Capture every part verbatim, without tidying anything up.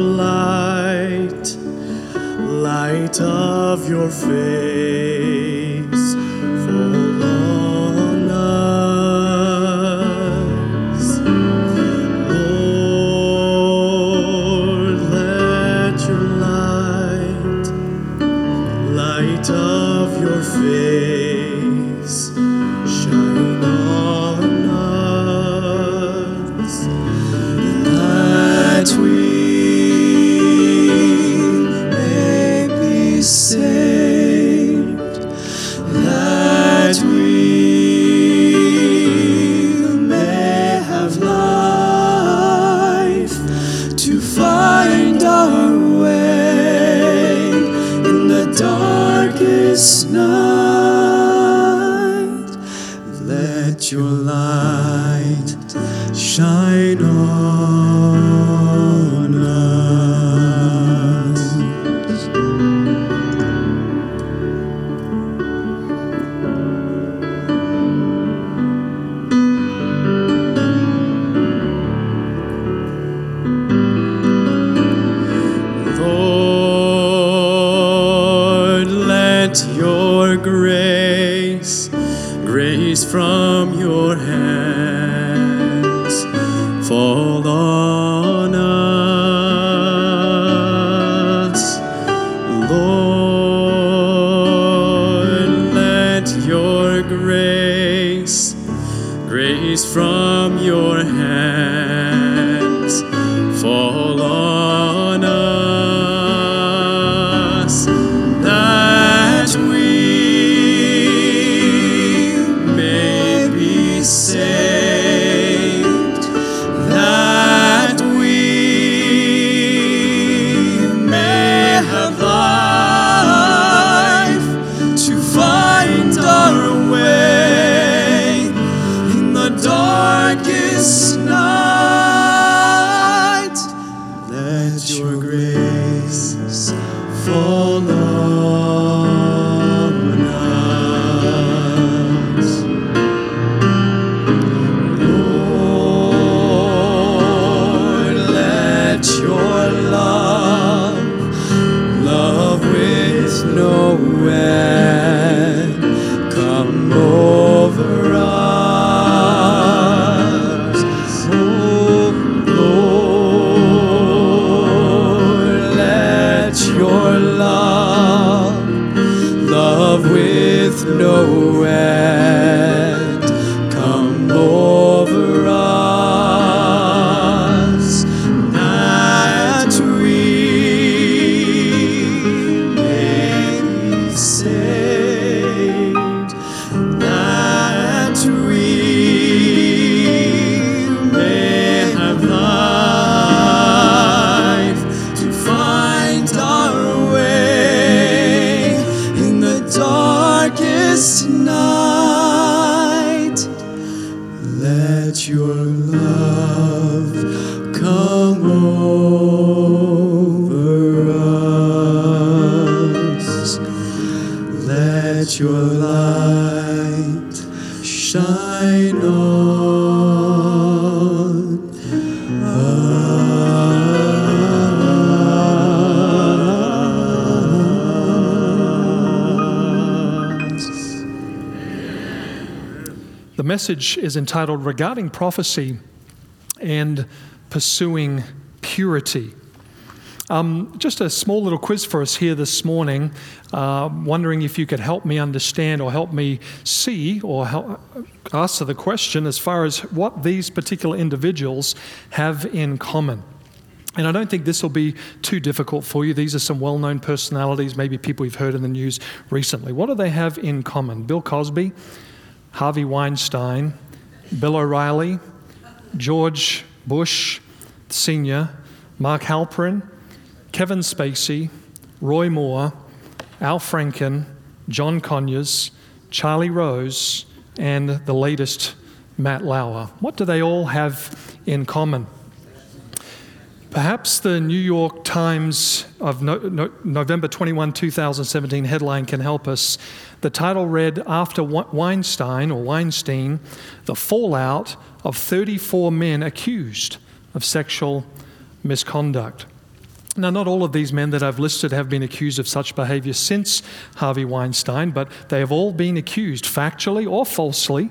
light, light of your face, fall on us. Lord, let your light, light of your face, shine on us, that we may be saved, that we may have life to find our way in the darkest night. Let your light shine on us. Lord, let your grace, grace from your hands fall on us. Lord, let your grace, grace from your hands fall on us, that we may be saved, that we may have life to find our way in the darkest night. Let your grace fall on us. Lord, let your love, love with no end, come over us. Oh Lord, let your love, love with no end, come over us, that we may be saved, that we may have life to find our way in the darkest night. Let your love come over us. Let your light shine on us. The message is entitled Regarding Prophecy and Pursuing Purity. Um, just a small little quiz for us here this morning, uh, wondering if you could help me understand or help me see or help answer the question as far as what these particular individuals have in common. And I don't think this will be too difficult for you. These are some well-known personalities, maybe people you've heard in the news recently. What do they have in common? Bill Cosby, Harvey Weinstein, Bill O'Reilly, George Bush Senior, Mark Halperin, Kevin Spacey, Roy Moore, Al Franken, John Conyers, Charlie Rose, and the latest, Matt Lauer. What do they all have in common? Perhaps the New York Times of no, no, November twenty-first, two thousand seventeen headline can help us. The title read, "After Weinstein or Weinstein, the fallout of thirty-four men accused of sexual misconduct." Now, not all of these men that I've listed have been accused of such behavior since Harvey Weinstein, but they have all been accused, factually or falsely,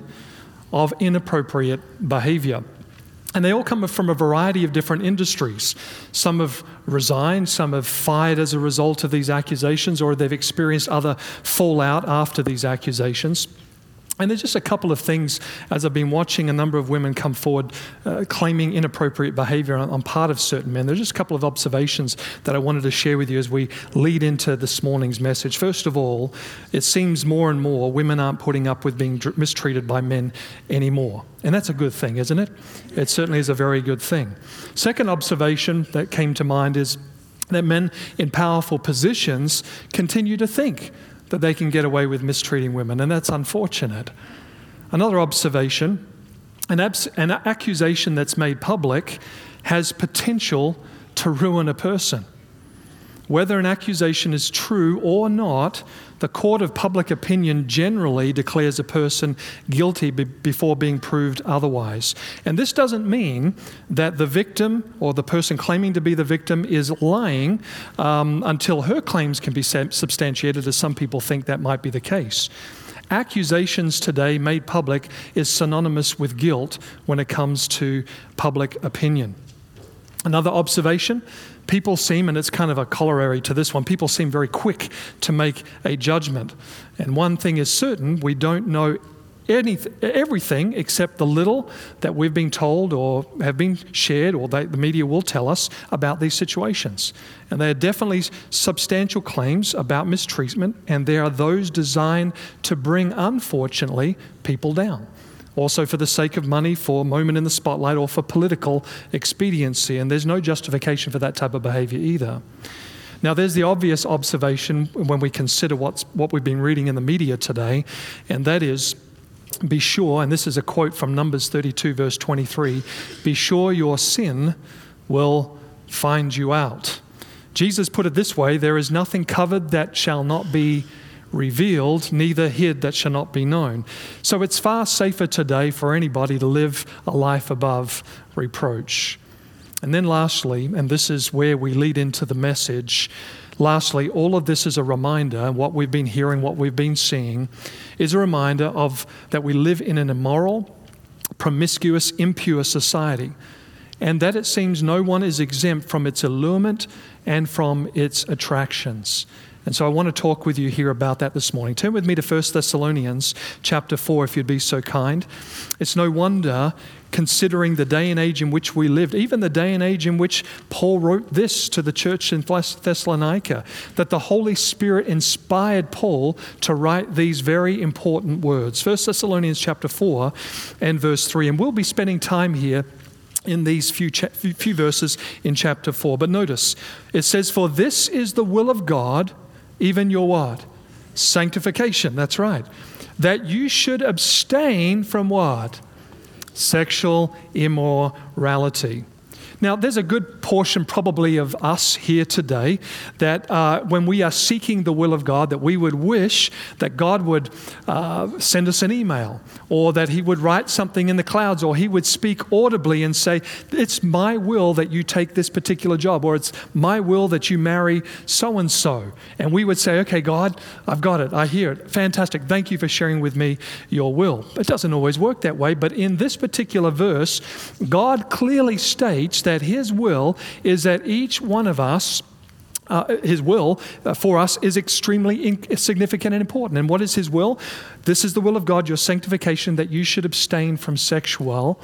of inappropriate behavior. And they all come from a variety of different industries. Some have resigned, some have fired as a result of these accusations, or they've experienced other fallout after these accusations. And there's just a couple of things, as I've been watching a number of women come forward uh, claiming inappropriate behavior on, on part of certain men. There's just a couple of observations that I wanted to share with you as we lead into this morning's message. First of all, it seems more and more women aren't putting up with being dr- mistreated by men anymore. And that's a good thing, isn't it? It certainly is a very good thing. Second observation that came to mind is that men in powerful positions continue to think that they can get away with mistreating women, and that's unfortunate. Another observation, an, abs- an accusation that's made public has potential to ruin a person. Whether an accusation is true or not, the court of public opinion generally declares a person guilty be- before being proved otherwise. And this doesn't mean that the victim or the person claiming to be the victim is lying um, until her claims can be substantiated, as some people think that might be the case. Accusations today made public is synonymous with guilt when it comes to public opinion. Another observation, people seem, and it's kind of a corollary to this one, people seem very quick to make a judgment. And one thing is certain, we don't know anything, everything except the little that we've been told or have been shared, or they, the media will tell us about these situations. And they are definitely substantial claims about mistreatment, and there are those designed to bring, unfortunately, people down. Also for the sake of money, for a moment in the spotlight, or for political expediency. And there's no justification for that type of behavior either. Now, there's the obvious observation when we consider what's, what we've been reading in the media today, and that is, be sure, and this is a quote from Numbers thirty-two, verse twenty-three, be sure your sin will find you out. Jesus put it this way, there is nothing covered that shall not be revealed, neither hid that shall not be known. So it's far safer today for anybody to live a life above reproach. And then lastly, and this is where we lead into the message, lastly, all of this is a reminder, what we've been hearing, what we've been seeing, is a reminder of that we live in an immoral, promiscuous, impure society, and that it seems no one is exempt from its allurement and from its attractions. And so I want to talk with you here about that this morning. Turn with me to First Thessalonians chapter four, if you'd be so kind. It's no wonder, considering the day and age in which we lived, even the day and age in which Paul wrote this to the church in Thessalonica, that the Holy Spirit inspired Paul to write these very important words. First Thessalonians chapter four and verse three. And we'll be spending time here in these few, cha- few verses in chapter four. But notice, it says, for this is the will of God, even your what? Sanctification, that's right. That you should abstain from what? Sexual immorality. Now, there's a good portion probably of us here today that uh, when we are seeking the will of God, that we would wish that God would uh, send us an email, or that he would write something in the clouds, or he would speak audibly and say, it's my will that you take this particular job, or it's my will that you marry so-and-so. And we would say, okay, God, I've got it. I hear it. Fantastic. Thank you for sharing with me your will. It doesn't always work that way, but in this particular verse, God clearly states that his will is that each one of us, uh, his will uh, for us is extremely in- significant and important. And what is his will? This is the will of God, your sanctification, that you should abstain from sexual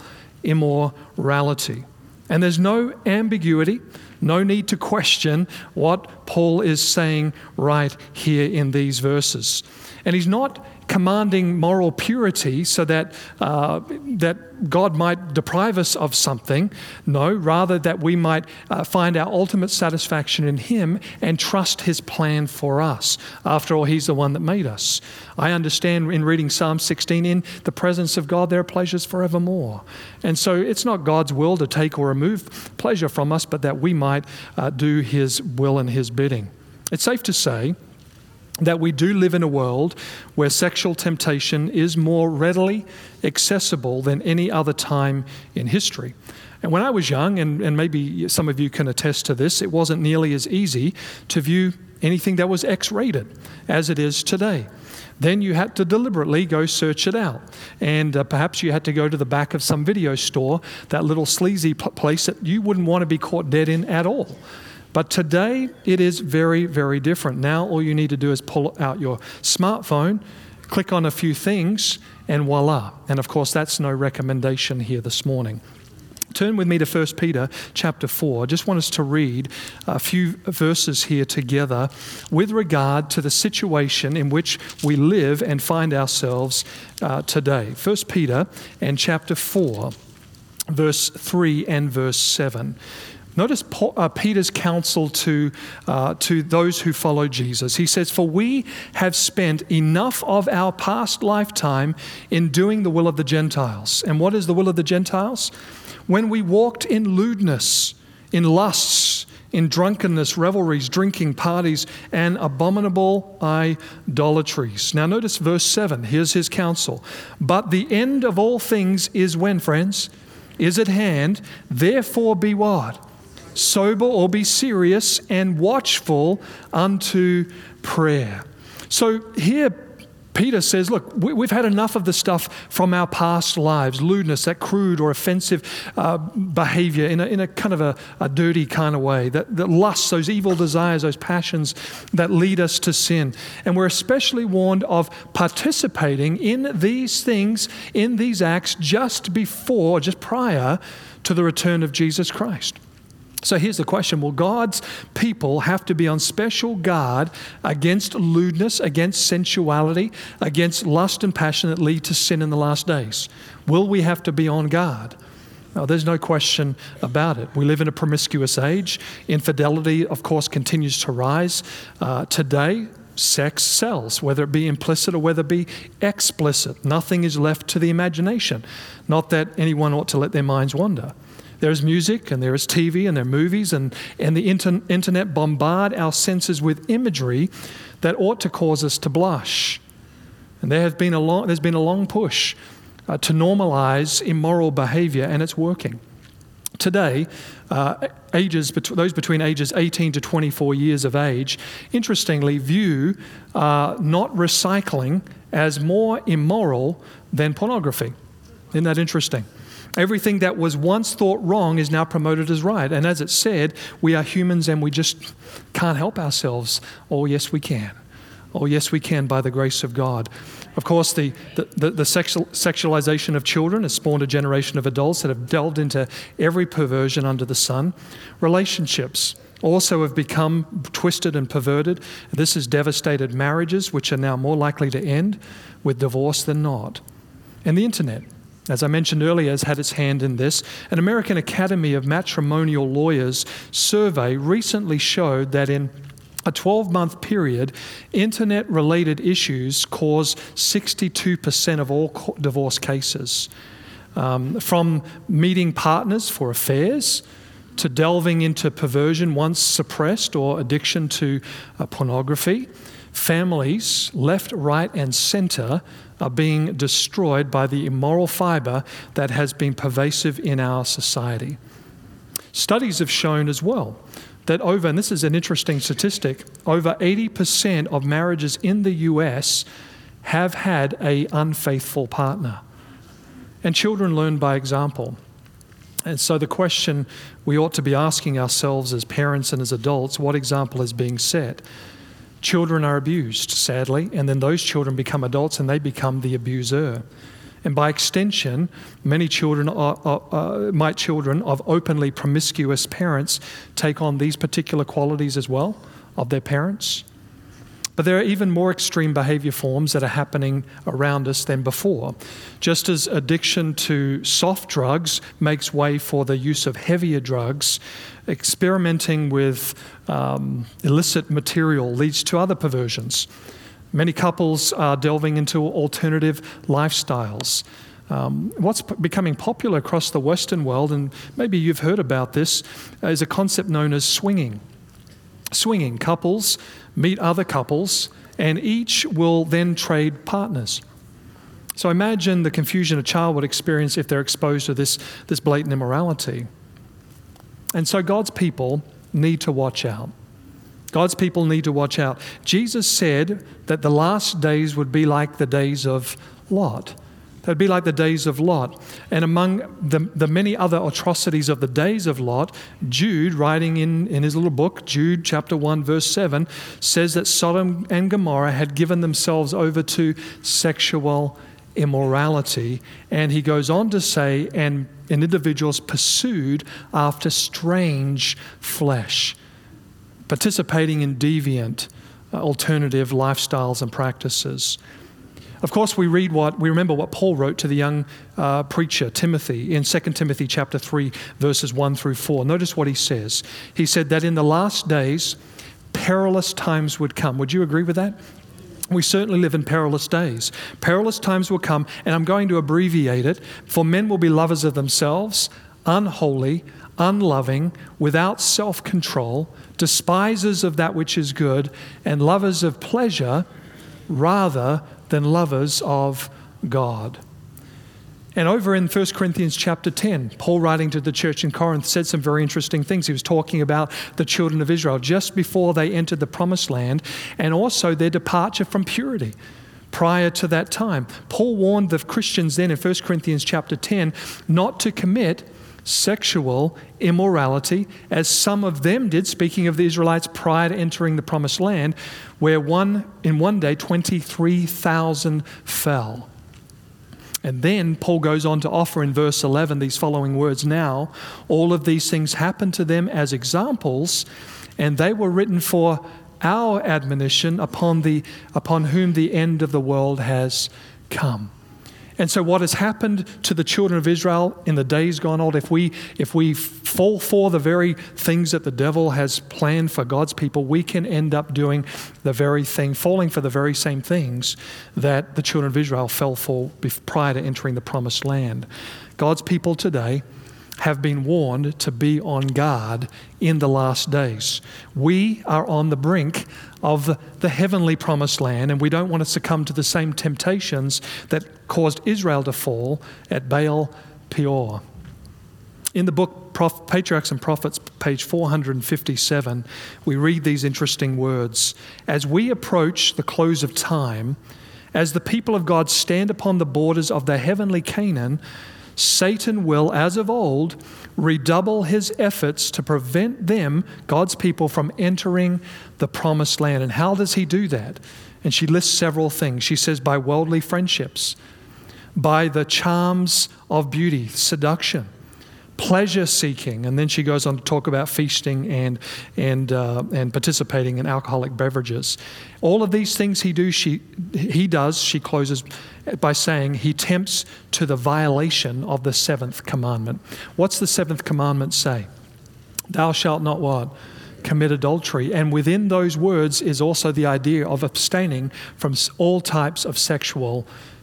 immorality. And there's no ambiguity, no need to question what Paul is saying right here in these verses. And he's not commanding moral purity so that uh, that God might deprive us of something. No, rather that we might uh, find our ultimate satisfaction in him and trust his plan for us. After all, he's the one that made us. I understand in reading Psalm sixteen, in the presence of God there are pleasures forevermore. And so it's not God's will to take or remove pleasure from us, but that we might uh, do his will and his bidding. It's safe to say that we do live in a world where sexual temptation is more readily accessible than any other time in history. And when I was young, and, and maybe some of you can attest to this, it wasn't nearly as easy to view anything that was X-rated as it is today. Then you had to deliberately go search it out. And uh, perhaps you had to go to the back of some video store, that little sleazy p- place that you wouldn't want to be caught dead in at all. But today, it is very, very different. Now, all you need to do is pull out your smartphone, click on a few things, and voila. And of course, that's no recommendation here this morning. Turn with me to First Peter chapter four. I just want us to read a few verses here together with regard to the situation in which we live and find ourselves uh, today. First Peter and chapter four, verse three and verse seven. Notice Paul, uh, Peter's counsel to, uh, to those who follow Jesus. He says, "For we have spent enough of our past lifetime in doing the will of the Gentiles." And what is the will of the Gentiles? "When we walked in lewdness, in lusts, in drunkenness, revelries, drinking, parties, and abominable idolatries." Now notice verse seven. Here's his counsel. "But the end of all things is when, friends? Is at hand. Therefore be what? Sober, or be serious and watchful unto prayer." So here Peter says, look, we've had enough of the stuff from our past lives, lewdness, that crude or offensive uh, behavior in a, in a kind of a, a dirty kind of way, that, that lusts, those evil desires, those passions that lead us to sin. And we're especially warned of participating in these things, in these acts, just before, just prior to the return of Jesus Christ. So here's the question. Will God's people have to be on special guard against lewdness, against sensuality, against lust and passion that lead to sin in the last days? Will we have to be on guard? Now, there's no question about it. We live in a promiscuous age. Infidelity, of course, continues to rise. Uh, today, sex sells, whether it be implicit or whether it be explicit. Nothing is left to the imagination. Not that anyone ought to let their minds wander. There's music, and there is T V, and there are movies, and, and the inter- internet bombard our senses with imagery that ought to cause us to blush. And there has been a long, there's been a long push uh, to normalize immoral behavior, and it's working. Today, uh, ages bet- those between ages eighteen to twenty-four years of age, interestingly, view uh, not recycling as more immoral than pornography. Isn't that interesting? Everything that was once thought wrong is now promoted as right. And as it said, we are humans and we just can't help ourselves. Oh, yes, we can. Oh, yes, we can by the grace of God. Of course, the, the, the, the sexual, sexualization of children has spawned a generation of adults that have delved into every perversion under the sun. Relationships also have become twisted and perverted. This has devastated marriages, which are now more likely to end with divorce than not. And the internet, as I mentioned earlier, has had its hand in this. An American Academy of Matrimonial Lawyers survey recently showed that in a twelve-month period, internet-related issues cause sixty-two percent of all divorce cases. Um, from meeting partners for affairs to delving into perversion once suppressed or addiction to uh, pornography, families, left, right, and center, are being destroyed by the immoral fiber that has been pervasive in our society. Studies have shown as well that over, and this is an interesting statistic, over eighty percent of marriages in the U S have had an unfaithful partner. And children learn by example. And so the question we ought to be asking ourselves as parents and as adults, what example is being set? Children are abused, sadly, and then those children become adults and they become the abuser. And by extension, many children, are, are, uh, might children of openly promiscuous parents take on these particular qualities as well of their parents. But there are even more extreme behavior forms that are happening around us than before. Just as addiction to soft drugs makes way for the use of heavier drugs, experimenting with um, illicit material leads to other perversions. Many couples are delving into alternative lifestyles. Um, what's p- becoming popular across the Western world, and maybe you've heard about this, is a concept known as swinging. Swinging, couples meet other couples and each will then trade partners. So imagine the confusion a child would experience if they're exposed to this, this blatant immorality. And so God's people need to watch out. God's people need to watch out. Jesus said that the last days would be like the days of Lot. They'd be like the days of Lot. And among the, the many other atrocities of the days of Lot, Jude, writing in, in his little book, Jude chapter one, verse seven, says that Sodom and Gomorrah had given themselves over to sexual immorality. And he goes on to say, and, and individuals pursued after strange flesh, participating in deviant uh, alternative lifestyles and practices. Of course, we read what, we remember what Paul wrote to the young uh, preacher, Timothy, in Second Timothy chapter three, verses one through four. Notice what he says. He said that in the last days, perilous times would come. Would you agree with that? We certainly live in perilous days. Perilous times will come, and I'm going to abbreviate it, for men will be lovers of themselves, unholy, unloving, without self-control, despisers of that which is good, and lovers of pleasure rather than lovers of God. And over in First Corinthians chapter ten, Paul, writing to the church in Corinth, said some very interesting things. He was talking about the children of Israel just before they entered the promised land, and also their departure from purity prior to that time. Paul warned the Christians then in First Corinthians chapter ten not to commit sexual immorality, as some of them did, speaking of the Israelites prior to entering the promised land, where one in one day twenty-three thousand fell. And then Paul goes on to offer in verse eleven these following words, "Now all of these things happened to them as examples, and they were written for our admonition upon the upon whom the end of the world has come." And so what has happened to the children of Israel in the days gone old, if we if we fall for the very things that the devil has planned for God's people, we can end up doing the very thing, falling for the very same things that the children of Israel fell for prior to entering the promised land. God's people today have been warned to be on guard in the last days. We are on the brink of the, the heavenly promised land, and we don't want to succumb to the same temptations that caused Israel to fall at Baal Peor. In the book Proph- Patriarchs and Prophets, page four hundred fifty-seven, we read these interesting words. As we approach the close of time, as the people of God stand upon the borders of the heavenly Canaan, Satan will, as of old, redouble his efforts to prevent them, God's people, from entering the promised land. And how does he do that? And she lists several things. She says by worldly friendships, by the charms of beauty, seduction, pleasure seeking, and then she goes on to talk about feasting and and uh, and participating in alcoholic beverages. All of these things he do, she he does. She closes by saying he tempts to the violation of the seventh commandment. What's the seventh commandment say? Thou shalt not what? Commit adultery. And within those words is also the idea of abstaining from all types of sexual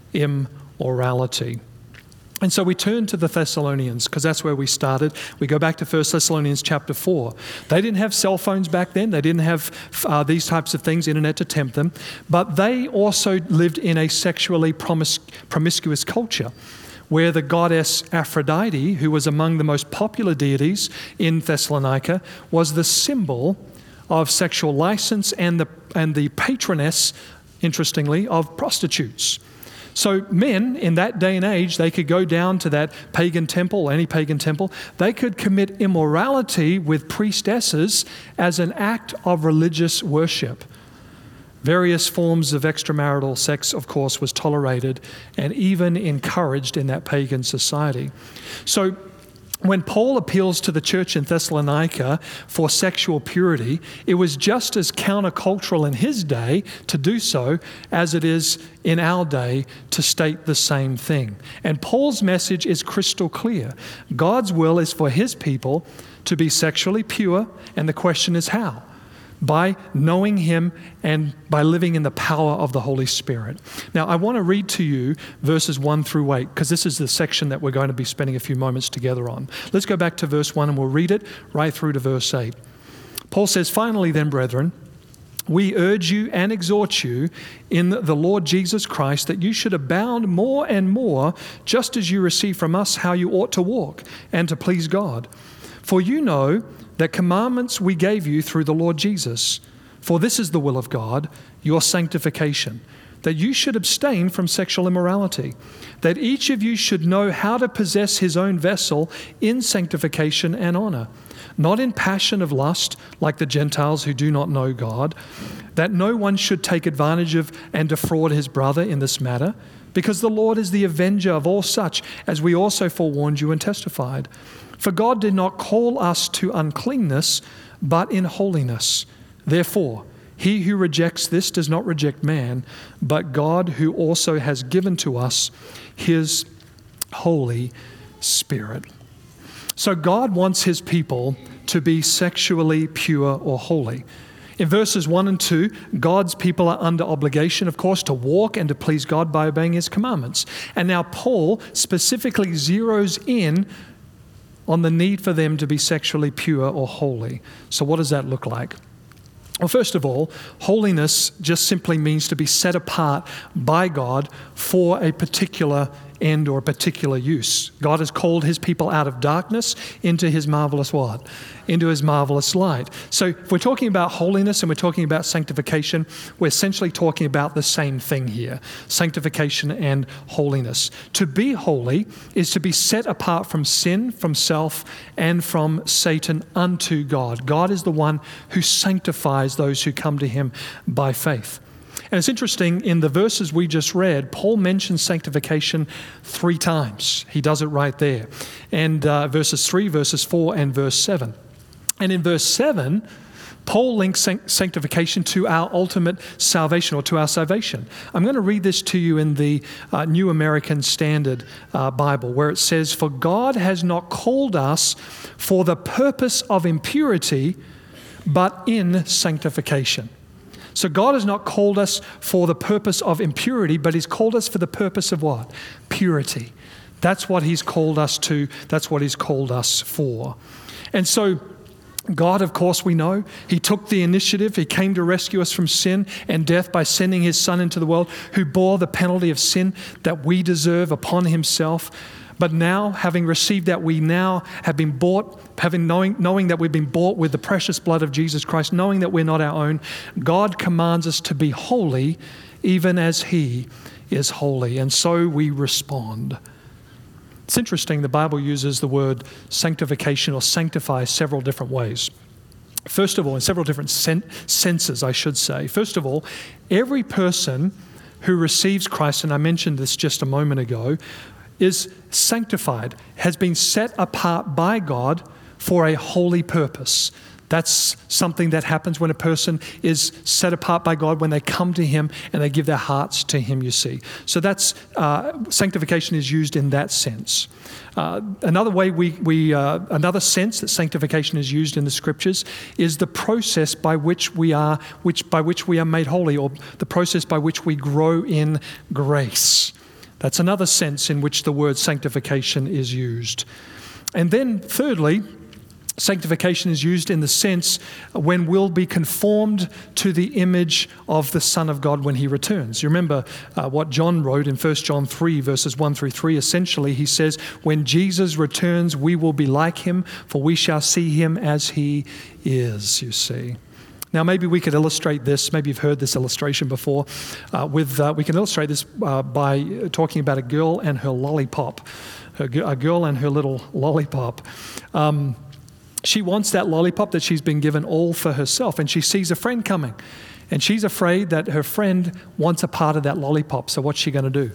immorality. And so we turn to the Thessalonians, because that's where we started. We go back to First Thessalonians chapter four. They didn't have cell phones back then. They didn't have uh, these types of things, internet to tempt them. But they also lived in a sexually promis- promiscuous culture, where the goddess Aphrodite, who was among the most popular deities in Thessalonica, was the symbol of sexual license and the, and the patroness, interestingly, of prostitutes. So men in that day and age, they could go down to that pagan temple, any pagan temple. They could commit immorality with priestesses as an act of religious worship. Various forms of extramarital sex, of course, was tolerated and even encouraged in that pagan society. So when Paul appeals to the church in Thessalonica for sexual purity, it was just as countercultural in his day to do so as it is in our day to state the same thing. And Paul's message is crystal clear. God's will is for his people to be sexually pure, and the question is how? By knowing him and by living in the power of the Holy Spirit. Now, I want to read to you verses one through eight, because this is the section that we're going to be spending a few moments together on. Let's go back to verse one and we'll read it right through to verse eight. Paul says, "Finally then, brethren, we urge you and exhort you in the Lord Jesus Christ that you should abound more and more, just as you receive from us how you ought to walk and to please God. For you know that commandments we gave you through the Lord Jesus. For this is the will of God, your sanctification, that you should abstain from sexual immorality, that each of you should know how to possess his own vessel in sanctification and honor, not in passion of lust, like the Gentiles who do not know God, that no one should take advantage of and defraud his brother in this matter, because the Lord is the avenger of all such, as we also forewarned you and testified. For God did not call us to uncleanness, but in holiness. Therefore, he who rejects this does not reject man, but God, who also has given to us his Holy Spirit. So God wants his people to be sexually pure or holy. In verses one and two, God's people are under obligation, of course, to walk and to please God by obeying his commandments. And now Paul specifically zeroes in on the need for them to be sexually pure or holy. So what does that look like? Well, first of all, holiness just simply means to be set apart by God for a particular end or a particular use. God has called his people out of darkness into his marvelous what? Into his marvelous light. So if we're talking about holiness and we're talking about sanctification, we're essentially talking about the same thing here, sanctification and holiness. To be holy is to be set apart from sin, from self, and from Satan unto God. God is the one who sanctifies those who come to him by faith. And it's interesting, in the verses we just read, Paul mentions sanctification three times. He does it right there. And uh, verses three, verses four, and verse seven. And in verse seven, Paul links sanctification to our ultimate salvation or to our salvation. I'm going to read this to you in the uh, New American Standard uh, Bible, where it says, "For God has not called us for the purpose of impurity, but in sanctification." So God has not called us for the purpose of impurity, but he's called us for the purpose of what? Purity. That's what he's called us to. That's what he's called us for. And so God, of course, we know, he took the initiative. He came to rescue us from sin and death by sending his Son into the world, who bore the penalty of sin that we deserve upon himself. But now, having received that, we now have been bought, having knowing, knowing that we've been bought with the precious blood of Jesus Christ, knowing that we're not our own, God commands us to be holy, even as he is holy. And so we respond. It's interesting, the Bible uses the word sanctification or sanctify several different ways. First of all, in several different sen- senses, I should say. First of all, every person who receives Christ, and I mentioned this just a moment ago, is sanctified, has been set apart by God for a holy purpose. That's something that happens when a person is set apart by God, when they come to him and they give their hearts to him, you see. So that's, uh, sanctification is used in that sense. Uh, another way we, we uh, another sense that sanctification is used in the scriptures is the process by which we are, which by which we are made holy, or the process by which we grow in grace. That's another sense in which the word sanctification is used. And then thirdly, sanctification is used in the sense when we'll be conformed to the image of the Son of God when he returns. You remember uh, what John wrote in First John three, verses one through three. Essentially, he says, when Jesus returns, we will be like him, for we shall see him as he is, you see. Now, maybe we could illustrate this. Maybe you've heard this illustration before. Uh, with uh, we can illustrate this uh, by talking about a girl and her lollipop. Her, a girl and her little lollipop. Um, she wants that lollipop that she's been given all for herself, and she sees a friend coming, and she's afraid that her friend wants a part of that lollipop. So what's she going to do?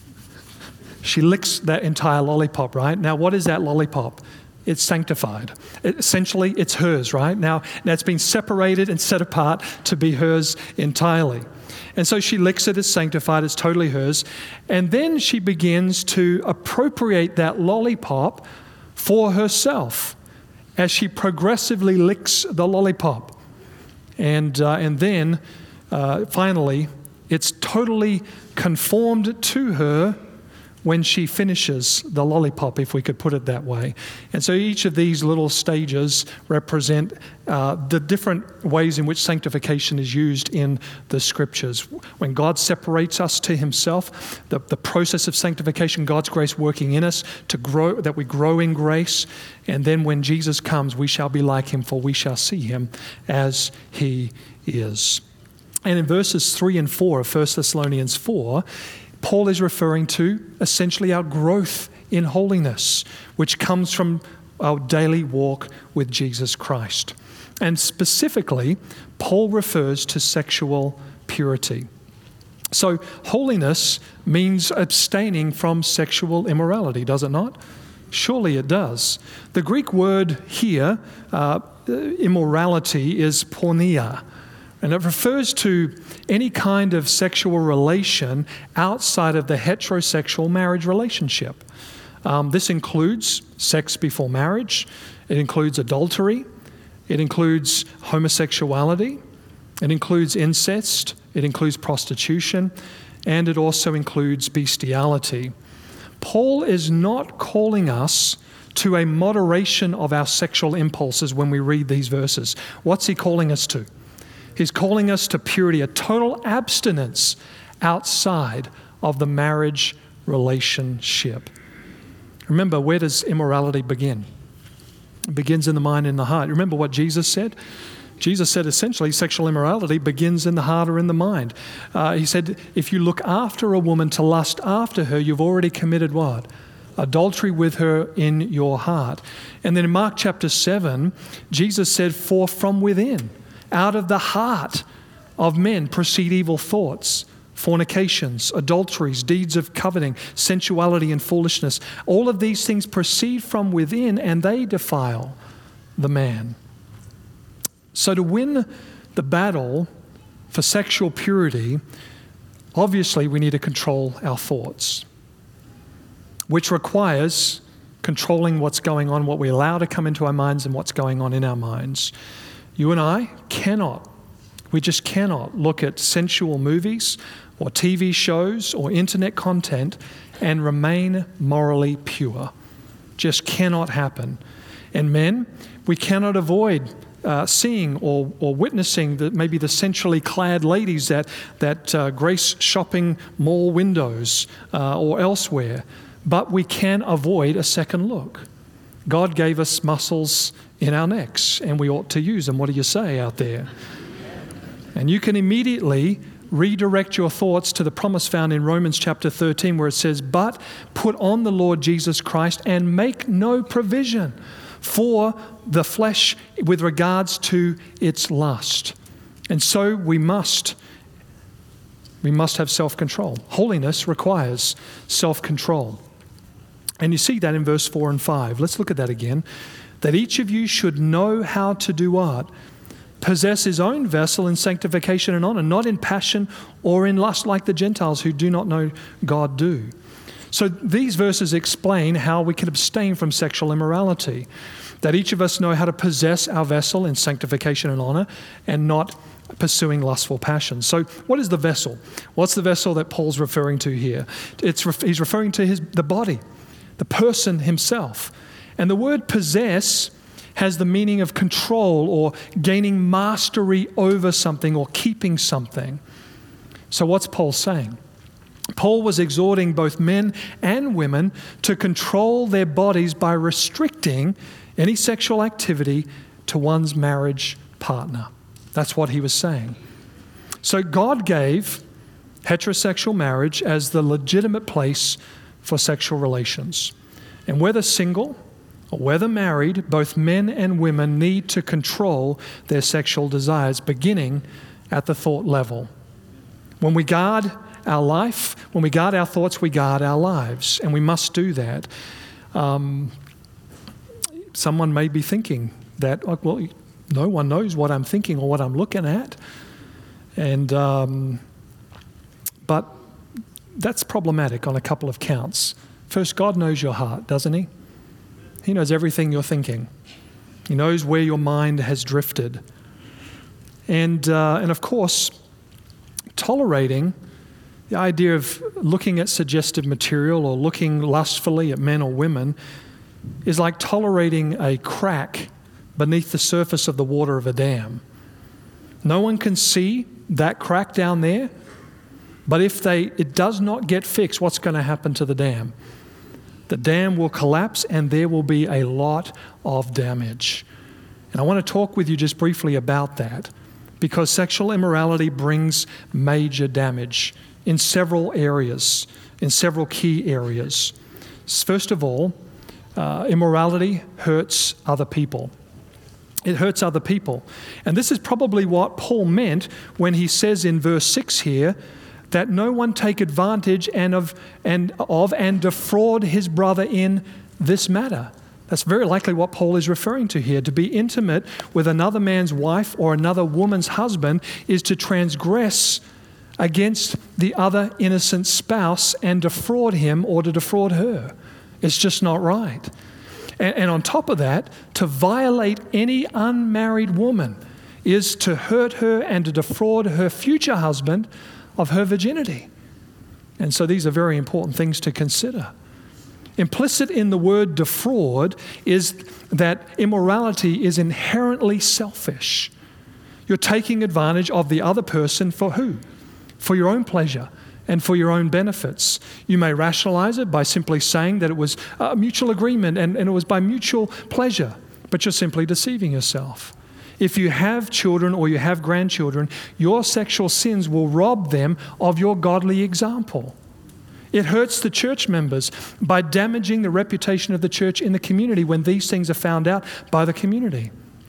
She licks that entire lollipop, right? Now, what is that lollipop? It's sanctified. It, essentially, it's hers, right? Now, now, it's been separated and set apart to be hers entirely. And so she licks it, it's sanctified, it's totally hers. And then she begins to appropriate that lollipop for herself as she progressively licks the lollipop. And, uh, and then, uh, finally, it's totally conformed to her when she finishes the lollipop, if we could put it that way. And so each of these little stages represent uh, the different ways in which sanctification is used in the Scriptures. When God separates us to himself, the, the process of sanctification, God's grace working in us to grow, that we grow in grace. And then when Jesus comes, we shall be like him, for we shall see him as he is. And in verses three and four of First Thessalonians four, Paul is referring to essentially our growth in holiness, which comes from our daily walk with Jesus Christ. And specifically, Paul refers to sexual purity. So holiness means abstaining from sexual immorality, does it not? Surely it does. The Greek word here, uh, immorality, is porneia. And it refers to any kind of sexual relation outside of the heterosexual marriage relationship. Um, this includes sex before marriage. It includes adultery. It includes homosexuality. It includes incest. It includes prostitution. And it also includes bestiality. Paul is not calling us to a moderation of our sexual impulses when we read these verses. What's he calling us to? He's calling us to purity, a total abstinence outside of the marriage relationship. Remember, where does immorality begin? It begins in the mind and the heart. Remember what Jesus said? Jesus said essentially sexual immorality begins in the heart or in the mind. Uh, he said, if you look after a woman to lust after her, you've already committed what? Adultery with her in your heart. And then in Mark chapter seven, Jesus said, for from within, out of the heart of men proceed evil thoughts, fornications, adulteries, deeds of coveting, sensuality and foolishness. All of these things proceed from within and they defile the man. So to win the battle for sexual purity, obviously we need to control our thoughts, which requires controlling what's going on, what we allow to come into our minds and what's going on in our minds. You and I cannot, we just cannot look at sensual movies or T V shows or internet content and remain morally pure. Just cannot happen. And men, we cannot avoid uh, seeing or, or witnessing the, maybe the sensually clad ladies that, that uh, grace shopping mall windows uh, or elsewhere. But we can avoid a second look. God gave us muscles in our necks, and we ought to use them. What do you say out there? And you can immediately redirect your thoughts to the promise found in Romans chapter thirteen, where it says, but put on the Lord Jesus Christ and make no provision for the flesh with regards to its lust. And so we must, we must have self-control. Holiness requires self-control. And you see that in verse four and five. Let's look at that again. That each of you should know how to do what? Possess his own vessel in sanctification and honor, not in passion or in lust like the Gentiles who do not know God do. So these verses explain how we can abstain from sexual immorality. That each of us know how to possess our vessel in sanctification and honor and not pursuing lustful passions. So what is the vessel? What's the vessel that Paul's referring to here? It's, he's referring to his the body, the person himself. And the word possess has the meaning of control or gaining mastery over something or keeping something. So what's Paul saying? Paul was exhorting both men and women to control their bodies by restricting any sexual activity to one's marriage partner. That's what he was saying. So God gave heterosexual marriage as the legitimate place for sexual relations. And whether single or whether married, both men and women need to control their sexual desires, beginning at the thought level. When we guard our life, when we guard our thoughts, we guard our lives, and we must do that. Um, someone may be thinking that, well, no one knows what I'm thinking or what I'm looking at, and um, but that's problematic on a couple of counts. First, God knows your heart, doesn't he? He knows everything you're thinking. He knows where your mind has drifted. And, uh, and of course, tolerating The idea of looking at suggestive material or looking lustfully at men or women is like tolerating a crack beneath the surface of the water of a dam. No one can see that crack down there, but if they it does not get fixed, what's going to happen to the dam? The dam will collapse and there will be a lot of damage. And I want to talk with you just briefly about that, because sexual immorality brings major damage in several areas, in several key areas. First of all, uh, immorality hurts other people. It hurts other people. And this is probably what Paul meant when he says in verse six here, that no one take advantage and of and of and defraud his brother in this matter. That's very likely what Paul is referring to here. To be intimate with another man's wife or another woman's husband is to transgress against the other innocent spouse and defraud him or to defraud her. It's just not right. And, and on top of that, to violate any unmarried woman is to hurt her and to defraud her future husband of her virginity. And so these are very important things to consider. Implicit in the word defraud is that immorality is inherently selfish. You're taking advantage of the other person for who? For your own pleasure and for your own benefits. You may rationalize it by simply saying that it was a mutual agreement and, and it was by mutual pleasure, but you're simply deceiving yourself. If you have children or you have grandchildren, your sexual sins will rob them of your godly example. It hurts the church members by damaging the reputation of the church in the community when these things are found out by the community.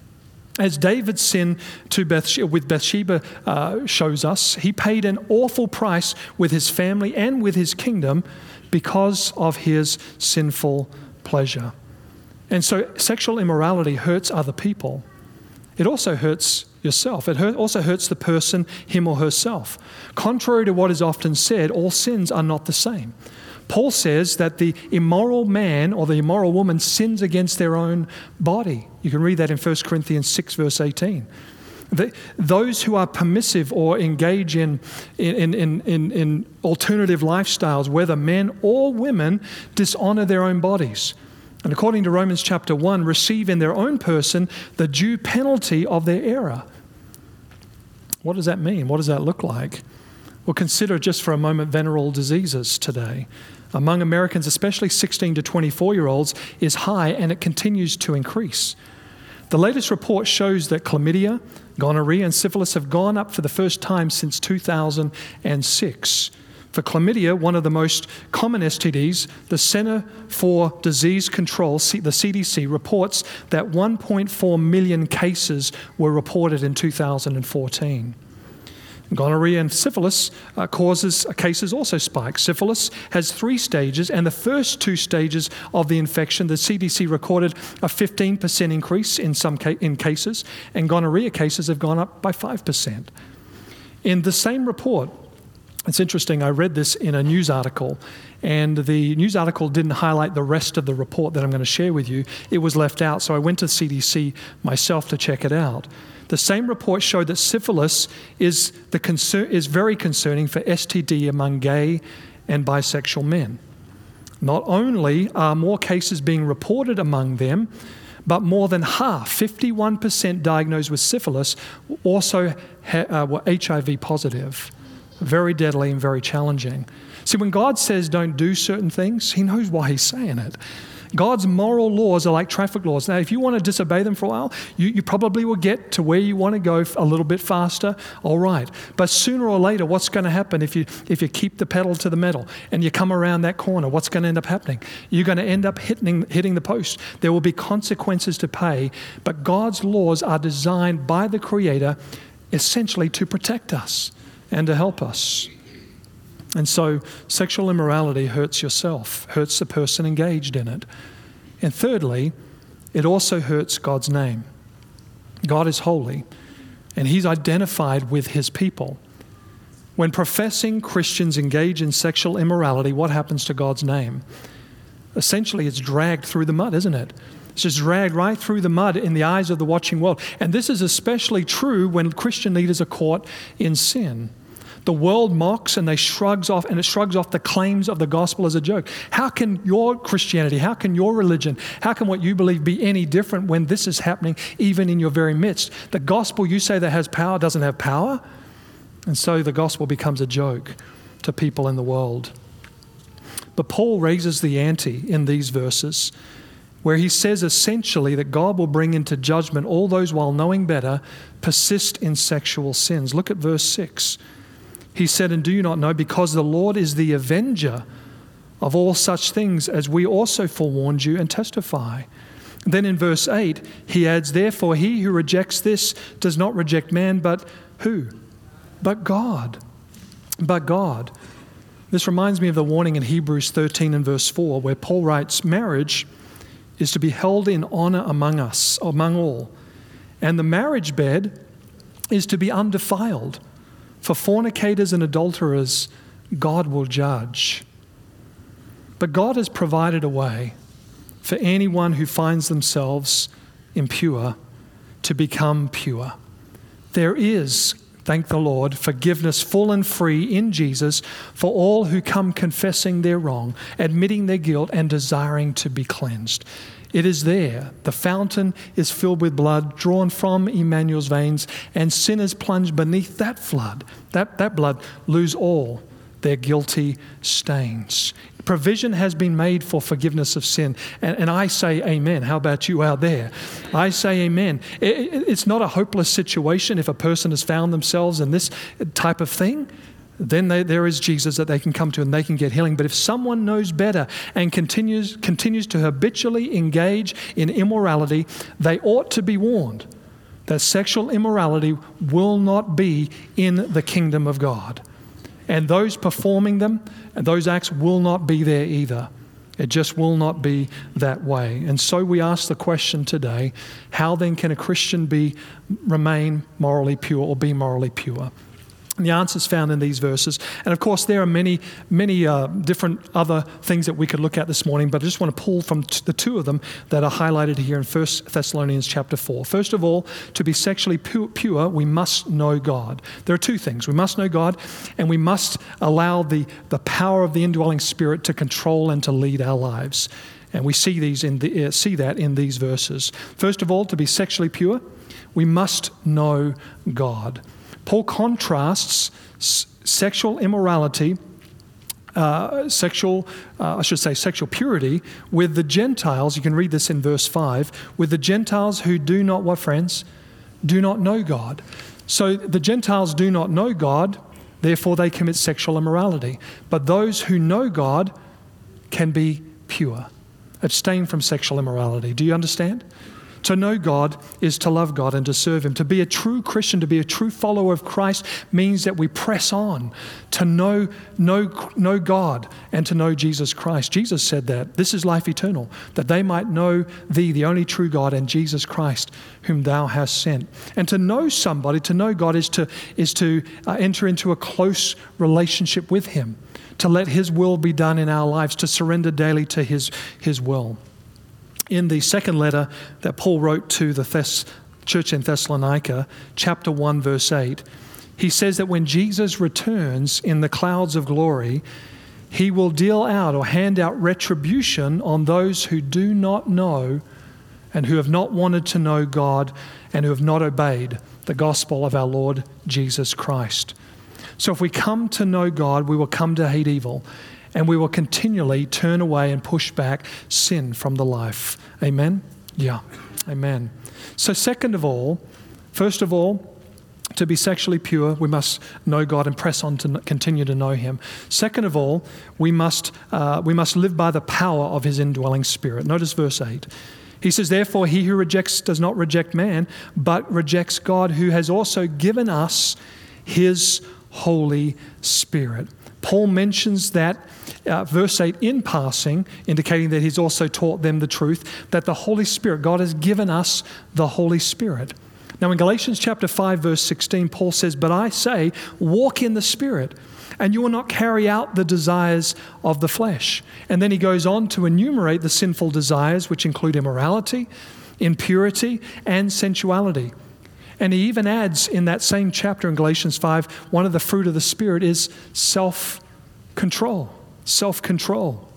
As David's sin to Bathsheba, with Bathsheba uh, shows us, he paid an awful price with his family and with his kingdom because of his sinful pleasure. And so sexual immorality hurts other people. It also hurts yourself. It hurt, also hurts the person, him or herself. Contrary to what is often said, all sins are not the same. Paul says that the immoral man or the immoral woman sins against their own body. You can read that in First Corinthians six, verse eighteen. The, those who are permissive or engage in, in, in, in, in alternative lifestyles, whether men or women, dishonor their own bodies. And according to Romans chapter one, receive in their own person the due penalty of their error. What does that mean? What does that look like? Well, consider just for a moment venereal diseases today. Among Americans, especially sixteen to twenty-four-year-olds, is high and it continues to increase. The latest report shows that chlamydia, gonorrhea, and syphilis have gone up for the first time since two thousand six. For chlamydia, one of the most common S T Ds, the Center for Disease Control, the C D C, reports that one point four million cases were reported in two thousand fourteen. Gonorrhea and syphilis uh, causes uh, cases also spike. Syphilis has three stages, and the first two stages of the infection, the C D C recorded a fifteen percent increase in some ca- in cases, and gonorrhea cases have gone up by five percent. In the same report, it's interesting, I read this in a news article, and the news article didn't highlight the rest of the report that I'm going to share with you. It was left out, so I went to C D C myself to check it out. The same report showed that syphilis is, the concern, is very concerning for S T D among gay and bisexual men. Not only are more cases being reported among them, but more than half, fifty-one percent diagnosed with syphilis, also ha- uh, were H I V positive. Very deadly and very challenging. See, when God says don't do certain things, he knows why he's saying it. God's moral laws are like traffic laws. Now, if you want to disobey them for a while, you, you probably will get to where you want to go a little bit faster. All right. But sooner or later, what's going to happen if you if you keep the pedal to the metal and you come around that corner? What's going to end up happening? You're going to end up hitting, hitting the post. There will be consequences to pay. But God's laws are designed by the Creator essentially to protect us and to help us. And so sexual immorality hurts yourself, hurts the person engaged in it. And thirdly, it also hurts God's name. God is holy, and he's identified with his people. When professing Christians engage in sexual immorality, what happens to God's name? Essentially, it's dragged through the mud, isn't it? It's just dragged right through the mud in the eyes of the watching world. And this is especially true when Christian leaders are caught in sin. The world mocks and they shrugs off, and it shrugs off the claims of the gospel as a joke. How can your Christianity, how can your religion, how can what you believe be any different when this is happening even in your very midst? The gospel you say that has power doesn't have power. And so the gospel becomes a joke to people in the world. But Paul raises the ante in these verses, where he says essentially that God will bring into judgment all those, while knowing better, persist in sexual sins. Look at verse six. He said, and do you not know, because the Lord is the avenger of all such things, as we also forewarned you and testify. Then in verse eight, he adds, therefore he who rejects this does not reject man, but who? But God. But God. This reminds me of the warning in Hebrews thirteen and verse four, where Paul writes, marriage is to be held in honor among us, among all. And the marriage bed is to be undefiled. For fornicators and adulterers, God will judge. But God has provided a way for anyone who finds themselves impure to become pure. There is, thank the Lord, forgiveness full and free in Jesus for all who come confessing their wrong, admitting their guilt, and desiring to be cleansed. It is there. The fountain is filled with blood drawn from Emmanuel's veins, and sinners plunged beneath that flood, that, that blood, lose all their guilty stains. Provision has been made for forgiveness of sin. And, and I say amen. How about you out there? I say amen. It, it, it's not a hopeless situation if a person has found themselves in this type of thing. Then they, there is Jesus that they can come to and they can get healing. But if someone knows better and continues, continues to habitually engage in immorality, they ought to be warned that sexual immorality will not be in the kingdom of God. And those performing them, and those acts will not be there either. It just will not be that way. And so we ask the question today, how then can a Christian be remain morally pure or be morally pure? And the answer is found in these verses. And of course, there are many, many uh, different other things that we could look at this morning, but I just want to pull from t- the two of them that are highlighted here in First Thessalonians chapter four. First of all, to be sexually pu- pure, we must know God. There are two things. We must know God, and we must allow the, the power of the indwelling Spirit to control and to lead our lives. And we see these in the, uh, see that in these verses. First of all, to be sexually pure, we must know God. Paul contrasts s- sexual immorality, uh, sexual, uh, I should say sexual purity, with the Gentiles. You can read this in verse five, with the Gentiles who do not, what friends? Do not know God. So the Gentiles do not know God, therefore they commit sexual immorality. But those who know God can be pure. Abstain from sexual immorality. Do you understand? To know God is to love God and to serve Him. To be a true Christian, to be a true follower of Christ, means that we press on to know, know, know God and to know Jesus Christ. Jesus said that. This is life eternal, that they might know Thee, the only true God, and Jesus Christ, whom Thou hast sent. And to know somebody, to know God, is to, is to uh, enter into a close relationship with Him, to let His will be done in our lives, to surrender daily to His, His will. In the second letter that Paul wrote to the Thess- church in Thessalonica, chapter one, verse eight, he says that when Jesus returns in the clouds of glory, He will deal out or hand out retribution on those who do not know and who have not wanted to know God and who have not obeyed the gospel of our Lord Jesus Christ. So if we come to know God, we will come to hate evil. And we will continually turn away and push back sin from the life. Amen? Yeah. Amen. So second of all, first of all, to be sexually pure, we must know God and press on to continue to know Him. Second of all, we must uh, we must live by the power of His indwelling Spirit. Notice verse eight. He says, therefore, he who rejects does not reject man, but rejects God, who has also given us His Holy Spirit. Paul mentions that uh, verse eight in passing, indicating that he's also taught them the truth, that the Holy Spirit, God has given us the Holy Spirit. Now in Galatians chapter five, verse sixteen, Paul says, but I say, walk in the Spirit, and you will not carry out the desires of the flesh. And then he goes on to enumerate the sinful desires, which include immorality, impurity, and sensuality. And he even adds in that same chapter in Galatians five, one of the fruit of the Spirit is self-control, self-control.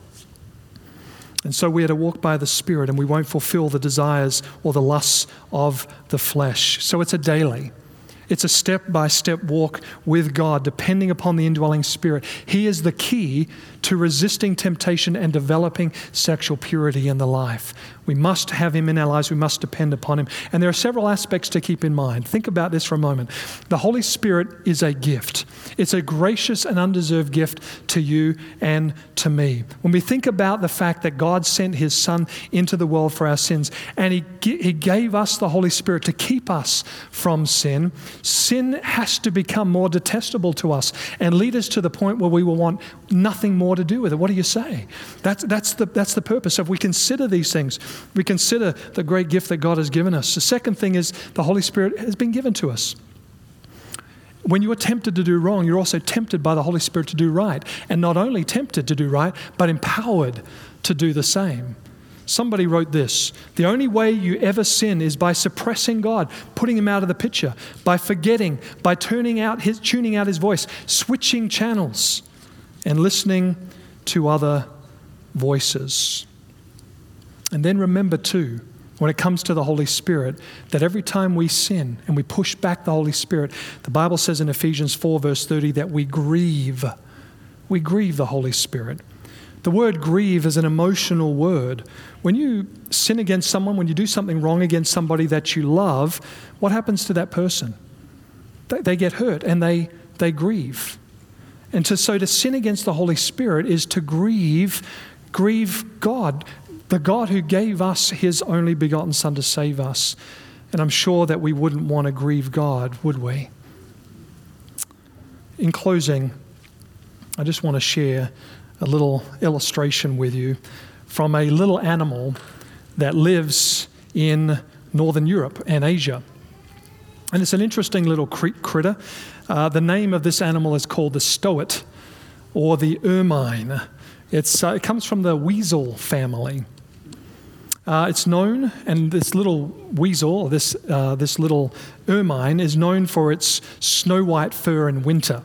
And so we are to walk by the Spirit, and we won't fulfill the desires or the lusts of the flesh. So it's a daily. It's a step-by-step walk with God, depending upon the indwelling Spirit. He is the key to resisting temptation and developing sexual purity in the life. We must have him in our lives. We must depend upon him. And there are several aspects to keep in mind. Think about this for a moment. The Holy Spirit is a gift. It's a gracious and undeserved gift to you and to me. When we think about the fact that God sent his Son into the world for our sins, and he, he gave us the Holy Spirit to keep us from sin, sin has to become more detestable to us and lead us to the point where we will want nothing more to do with it. What do you say? That's, that's, the, that's the purpose. If we consider these things, we consider the great gift that God has given us. The second thing is the Holy Spirit has been given to us. When you are tempted to do wrong, you're also tempted by the Holy Spirit to do right. And not only tempted to do right, but empowered to do the same. Somebody wrote this: the only way you ever sin is by suppressing God, putting him out of the picture, by forgetting, by turning out his, tuning out his voice, switching channels, and listening to other voices. And then remember too, when it comes to the Holy Spirit, that every time we sin and we push back the Holy Spirit, the Bible says in Ephesians four verse thirty that we grieve. We grieve the Holy Spirit. The word grieve is an emotional word. When you sin against someone, when you do something wrong against somebody that you love, what happens to that person? They, they get hurt and they, they grieve. And to, so to sin against the Holy Spirit is to grieve, grieve God, the God who gave us his only begotten Son to save us. And I'm sure that we wouldn't want to grieve God, would we? In closing, I just want to share a little illustration with you from a little animal that lives in Northern Europe and Asia. And it's an interesting little critter. Uh, the name of this animal is called the stoat, or the ermine. It's, uh, it comes from the weasel family. Uh, it's known, and this little weasel, this, uh, this little ermine, is known for its snow white fur in winter.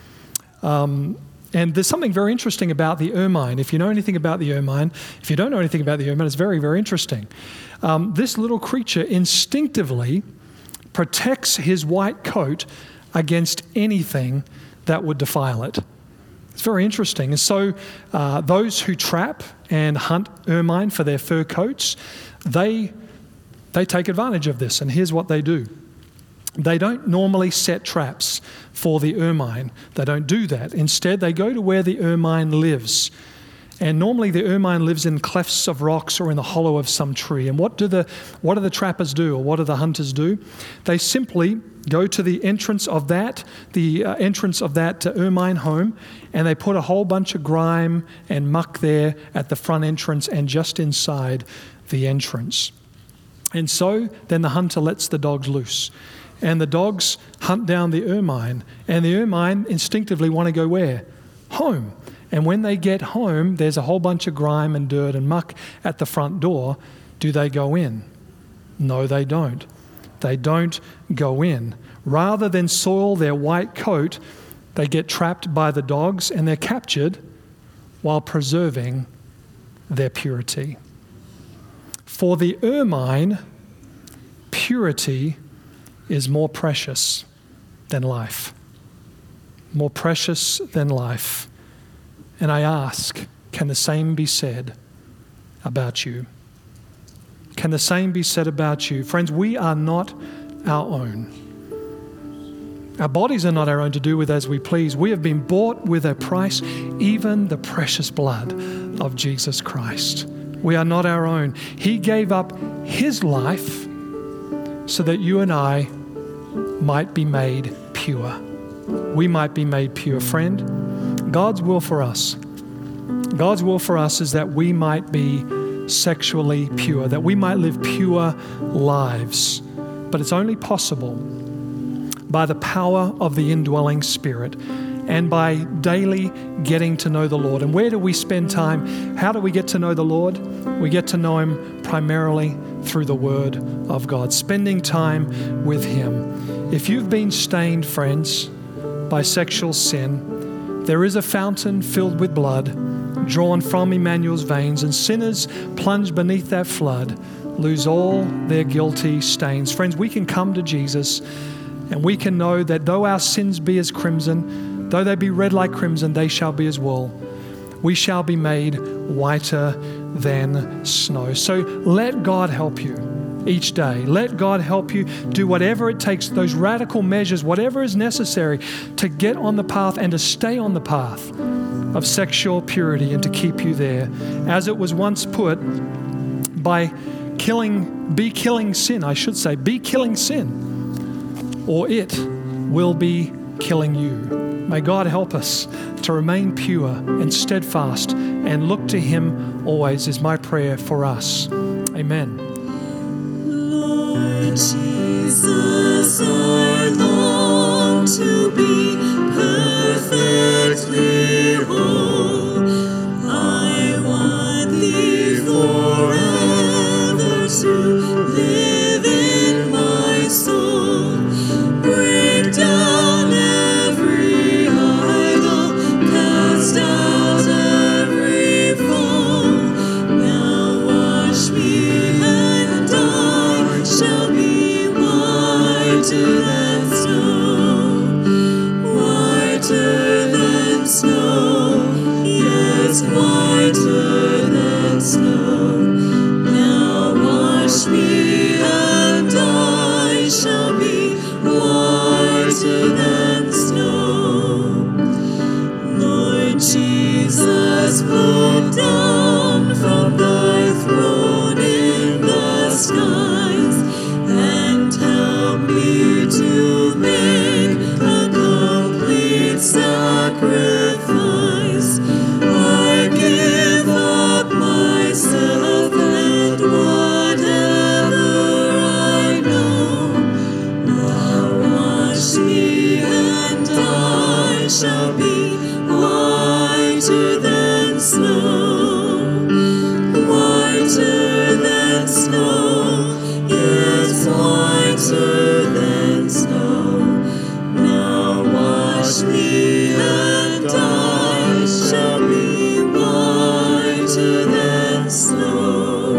Um, And there's something very interesting about the ermine. If you know anything about the ermine, if you don't know anything about the ermine, it's very, very interesting. Um, this little creature instinctively protects his white coat against anything that would defile it. It's very interesting. And so uh, those who trap and hunt ermine for their fur coats, they, they take advantage of this. And here's what they do. They don't normally set traps for the ermine. They don't do that. Instead, they go to where the ermine lives. And normally the ermine lives in clefts of rocks or in the hollow of some tree. And what do the what do the trappers do, or what do the hunters do? They simply go to the entrance of that, the uh, entrance of that uh, ermine home, and they put a whole bunch of grime and muck there at the front entrance and just inside the entrance. And so then the hunter lets the dogs loose. And the dogs hunt down the ermine. And the ermine instinctively want to go where? Home. And when they get home, there's a whole bunch of grime and dirt and muck at the front door. Do they go in? No, they don't. They don't go in. Rather than soil their white coat, they get trapped by the dogs and they're captured while preserving their purity. For the ermine, purity is more precious than life. More precious than life. And I ask, can the same be said about you? Can the same be said about you? Friends, we are not our own. Our bodies are not our own to do with as we please. We have been bought with a price, even the precious blood of Jesus Christ. We are not our own. He gave up his life so that you and I might be made pure. We might be made pure. Friend, God's will for us, God's will for us is that we might be sexually pure, that we might live pure lives. But it's only possible by the power of the indwelling Spirit and by daily getting to know the Lord. And where do we spend time? How do we get to know the Lord? We get to know Him primarily through the Word of God, spending time with Him. If you've been stained, friends, by sexual sin, there is a fountain filled with blood drawn from Emmanuel's veins, and sinners plunged beneath that flood lose all their guilty stains. Friends, we can come to Jesus and we can know that though our sins be as crimson, though they be red like crimson, they shall be as wool. We shall be made whiter than snow. So let God help you each day. Let God help you do whatever it takes, those radical measures, whatever is necessary to get on the path and to stay on the path of sexual purity and to keep you there. As it was once put, by killing, be killing sin, I should say, be killing sin, or it will be killing you. May God help us to remain pure and steadfast and look to Him always, is my prayer for us. Amen. Lord Jesus, I long to be perfectly whole. I want Thee forever to live in my soul. Break down every idol, cast out every foe. Now wash me and I shall be whiter than snow, whiter than snow, yes, whiter than snow. Now wash me and I shall be whiter than snow. Lord Jesus, look down from Thy throne in the skies and help me to make a complete sacrifice. I give up myself and whatever I know. Now wash me and I shall be whiter than snow, whiter than snow, yes, whiter than snow. Now wash me and I shall be whiter than snow.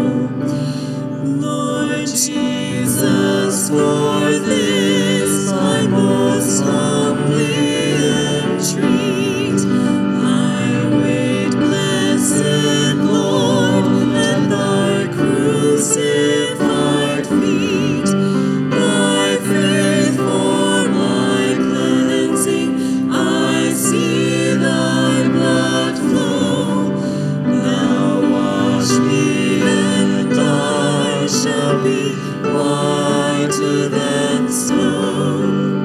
Lord Jesus, for this I most humbly entreat. I wait, blessed Lord, at Thy crucified feet. By faith for my cleansing, I see Thy blood flow. Now wash me and I shall be whiter than snow,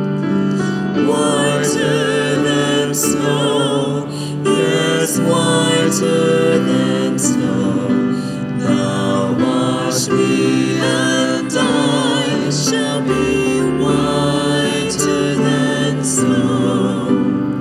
whiter than snow, yes, whiter than snow. Now wash me and I shall be whiter than snow.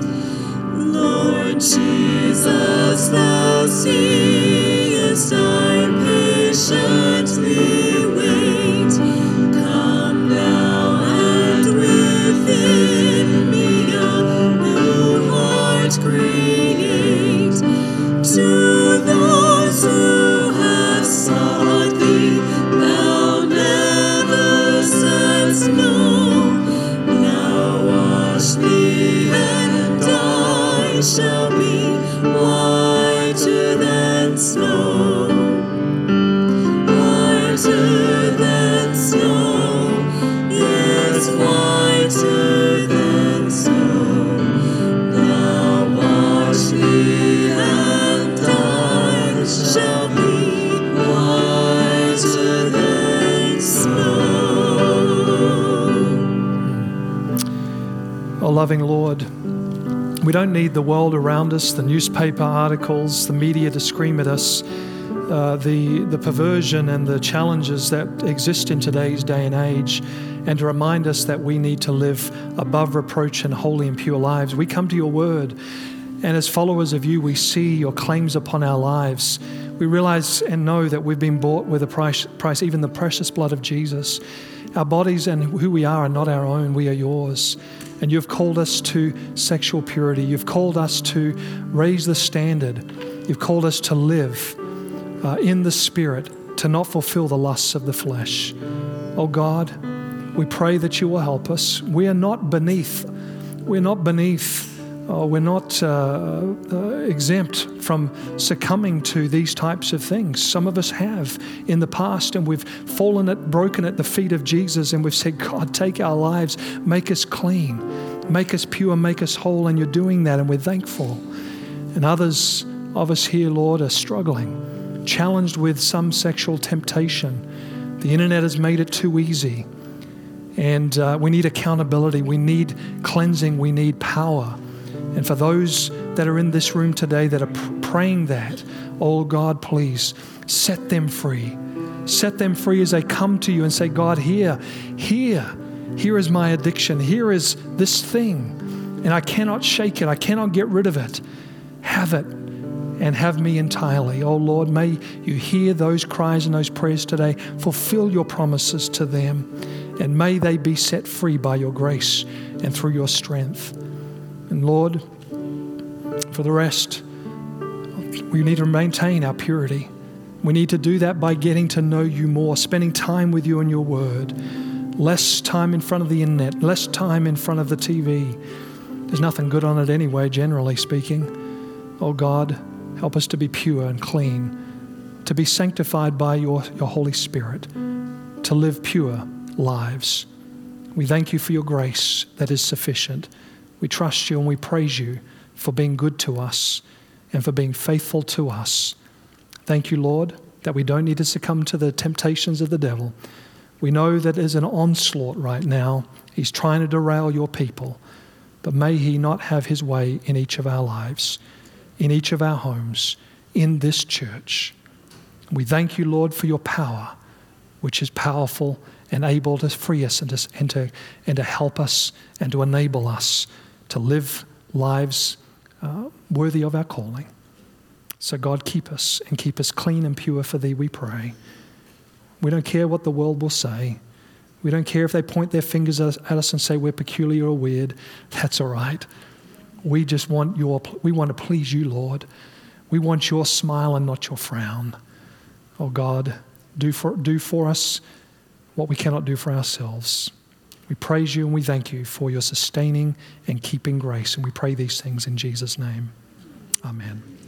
Lord Jesus, Thou seest I patiently wait. Come now and within me a new heart create. To those who have sought Thee, Thou never saidst no. Now wash me and I shall be whiter than snow, whiter than snow, yes, whiter than snow. Now wash me and I shall be whiter than snow. Oh, loving Lord, we don't need the world around us, the newspaper articles, the media to scream at us. uh, the, the perversion and the challenges that exist in today's day and age, and to remind us that we need to live above reproach and holy and pure lives. We come to your word, and as followers of you, we see your claims upon our lives. We realize and know that we've been bought with a price, price, even the precious blood of Jesus. Our bodies and who we are are not our own. We are yours. And you've called us to sexual purity. You've called us to raise the standard. You've called us to live uh, in the Spirit, to not fulfill the lusts of the flesh. Oh God, we pray that you will help us. We are not beneath. We're not beneath. Uh, we're not uh, uh, exempt from succumbing to these types of things. Some of us have in the past, and we've fallen at, broken at the feet of Jesus, and we've said, God, take our lives, make us clean, make us pure, make us whole, and you're doing that, and we're thankful. And others of us here, Lord, are struggling, challenged with some sexual temptation. The internet has made it too easy, and uh, we need accountability, we need cleansing, we need power. And for those that are in this room today that are pr- praying that, oh God, please set them free. Set them free as they come to you and say, God, here, here, here is my addiction. Here is this thing, and I cannot shake it. I cannot get rid of it. Have it and have me entirely. Oh Lord, may you hear those cries and those prayers today. Fulfill your promises to them, and may they be set free by your grace and through your strength. And Lord, for the rest, we need to maintain our purity. We need to do that by getting to know you more, spending time with you and your word, less time in front of the internet, less time in front of the T V. There's nothing good on it anyway, generally speaking. Oh God, help us to be pure and clean, to be sanctified by your, your Holy Spirit, to live pure lives. We thank you for your grace that is sufficient. We trust you and we praise you for being good to us and for being faithful to us. Thank you, Lord, that we don't need to succumb to the temptations of the devil. We know that there's an onslaught right now. He's trying to derail your people. But may he not have his way in each of our lives, in each of our homes, in this church. We thank you, Lord, for your power, which is powerful and able to free us and to, and to, and to help us and to enable us to live lives uh, worthy of our calling. So God, keep us and keep us clean and pure for thee, we pray. We don't care what the world will say. We don't care if they point their fingers at us and say we're peculiar or weird. That's all right. We just want your, we want to please you, Lord. We want your smile and not your frown. Oh God, do for, do for us what we cannot do for ourselves. We praise you and we thank you for your sustaining and keeping grace. And we pray these things in Jesus' name. Amen.